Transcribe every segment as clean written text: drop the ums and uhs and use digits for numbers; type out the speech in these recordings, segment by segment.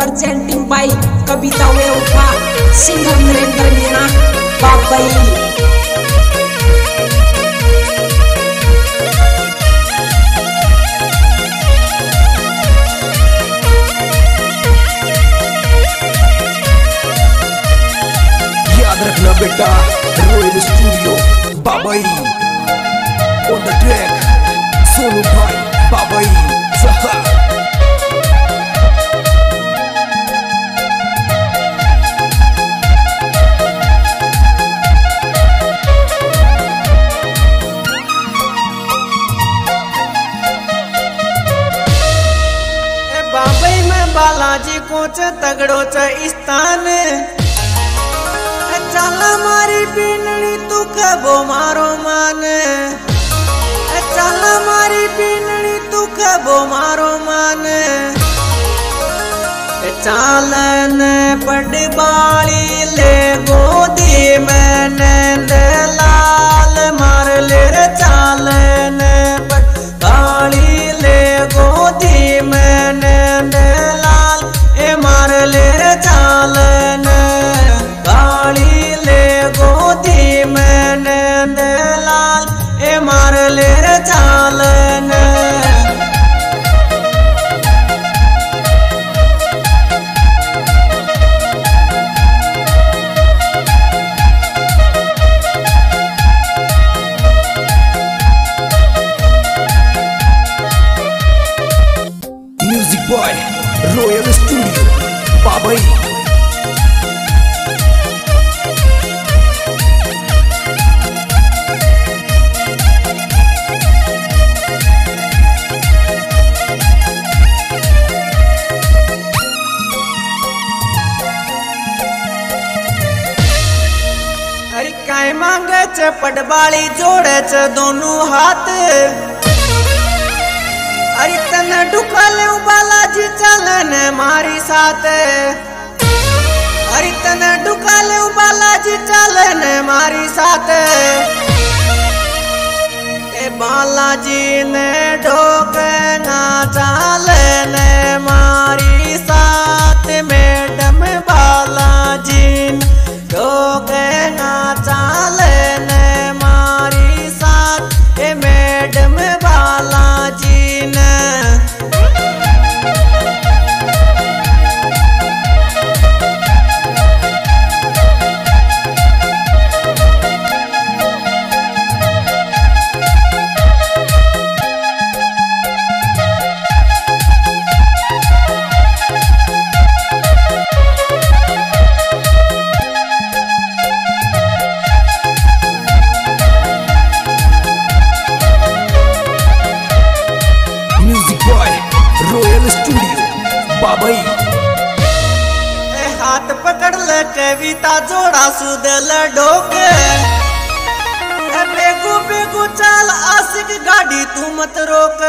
presenting by Kavita Veoka, singer Narendra Meena, Babai. रखना बेटा Royal Studio Babai on the track Sonu भाई बाबाई सहा बाबाई में बालाजी कोच तगड़ो च स्थान चल मारी पीननी तू कबो मारो मान चल मारी पीननी तू कबो मारो मान चालन पड़ बाली ले गोदी में नंद लाल मार ले रे चालन पड़ बाली ले गोदी में नंद लाल ए मार ले रे चालन बाली ले गोदी में नंद लाल ए मार ले रे चालन music by Royal Studio Babai अरे काय मांगे च पटबाली जोड़े च दोनों हाथ अरे तन ढुका ले बालाजी चलन मारी साथ अरे तन ढुका ले बालाजी चलन मारी साथ ए बालाजी ने ढोके ना चालन मारी साथ मैडम बालाजी ढोके ना चालन मारी साथ ए मैडम बालाजी ने रॉयल स्टूडियो बाबाई हाथ पकड़ ले कविता जोड़ा सुदल ढोके बेगू बेगू चाल आशिक गाड़ी तू मत रोक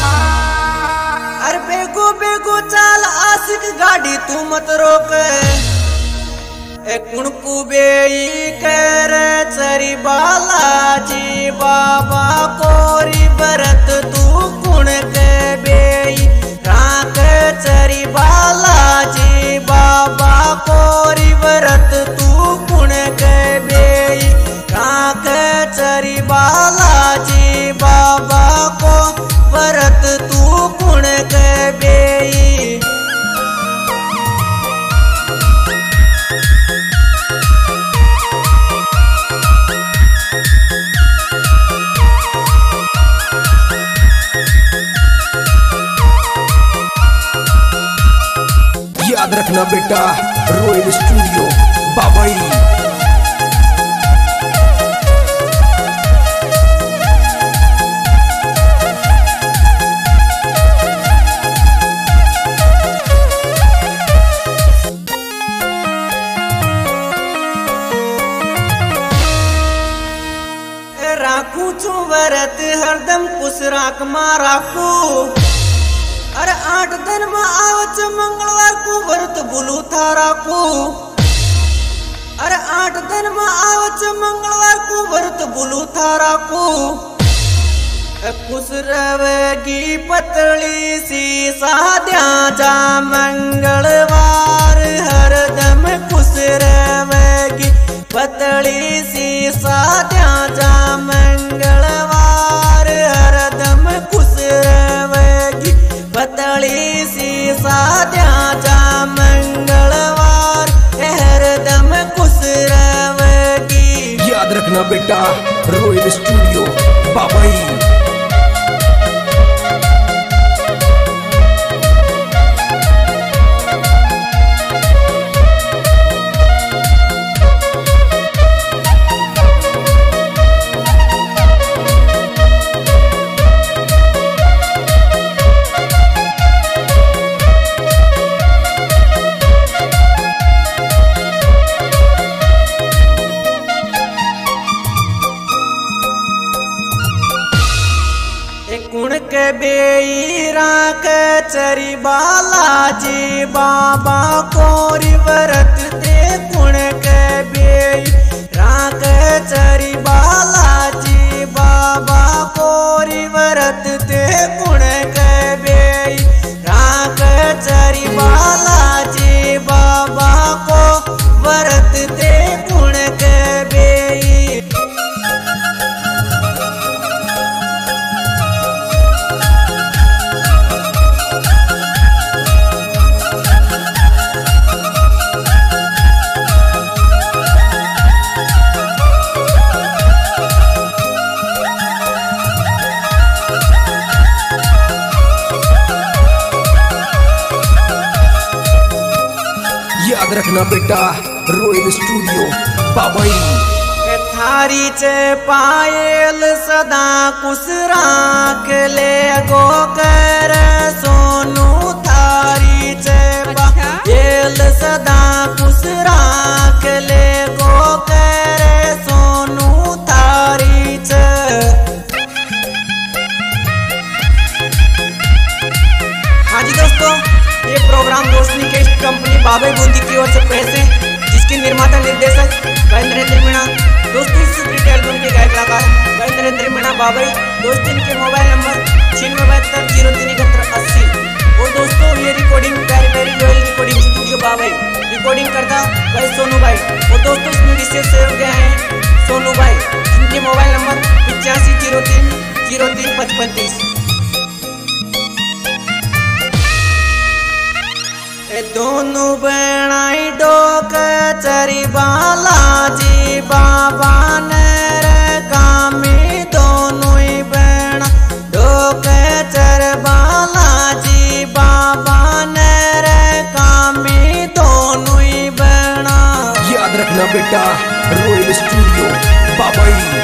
अरे बेगू बेगू चाल आशिक गाड़ी तू मत रोक कुणकू बेई कर चरी बालाजी बाबा कोरी बरत तू कुण के बेई राख चरी बालाजी बाबा कोरी बरत तू कुण के बेई राख चरी बालाजी बाबा को बरत तू कुण के बेई याद रखना बेटा रॉयल स्टूडियो बाबाई राखू छू वरत हरदम कुछ राख मा राखू अरे 8 दिन में आवच मंगलवार को व्रत बुलू था राखू अरे 8 दिन में आवच मंगलवार को व्रत बुलू था राखू खुश रहेगी पतली सी साध्या जा मंगलवार बेटा रॉयल स्टूडियो बाबई। कुण के बेईरा के चरी बालाजी बाबा कोरी व्रत ते कुण के बेईरा के चरी बालाजी बाबा कोरी व्रत ते कुण के बेईरा के चरी बालाजी बाबा को व्रत ते कुण के बेई। याद रखना बेटा रॉयल स्टूडियो बाबई। थारी चे पायल सदा कुसरा के ले गो कर सोनू थारी चे पायल सदा कुसरा के ले गो कर सोनू थारी चे। हाँ जी दोस्तों, ये प्रोग्राम रोशनी के कंपनी बाबई बूंदी की ओर से पैसे जिसके निर्माता निर्देशक नरेंद्र मीणा। दोस्तों इस सुपरहिट एल्बम के गायक कलाकार नरेंद्र मीणा बाबई। दोस्तों इनके मोबाइल नंबर 9672037180। और दोस्तों ये रिकॉर्डिंग प्यारी प्यारी Royal recording studio Babai recording करता भाई सोनू भाई। और दोस्तों इसमें विशेष सहयोग दिया है सोनू भाई, जिनके मोबाइल नंबर 8503035530। दोनों बनाई डोक चरी बालाजी बाबा ने कामी दोनों ही बना डोक चर बालाजी बाबा ने कामी दोनों ही बना। याद रखना बेटा रॉयल स्टूडियो बाबई।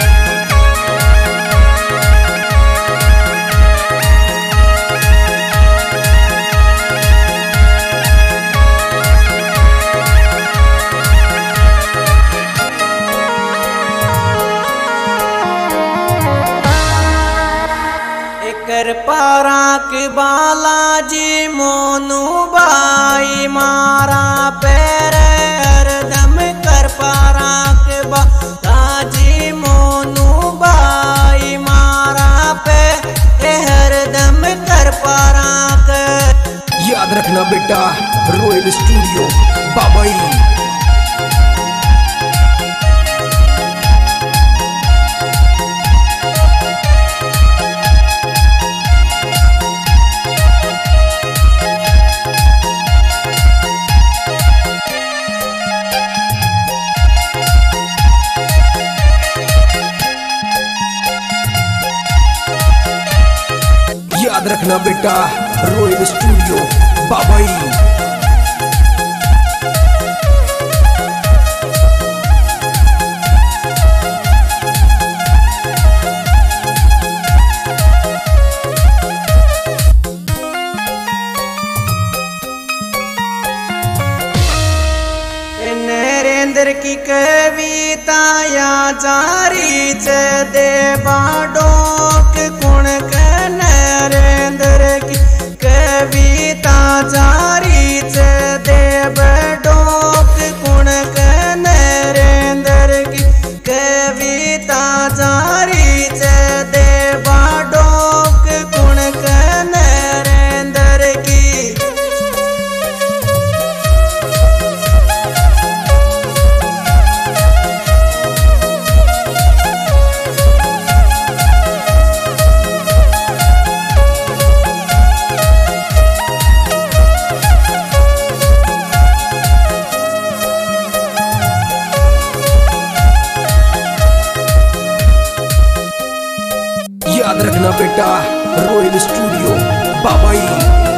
पारा के बालाजी मोनू बाई मारा पैर हरदम कर पारा के बालाजी मोनू बाई मारा पैर हरदम कर पारा के। याद रखना बेटा रॉयल स्टूडियो बाबई। याद रखना बेटा रॉयल स्टूडियो बाबई। नरेंद्र की कविता या जारी च देवा डोक कुण के नरेंद्र की कविता जारी च देव डोक कुण के नरेंद्र की कविता जारी च देवा डोक कुण के नरेंद्र की। Royal Studio Babai.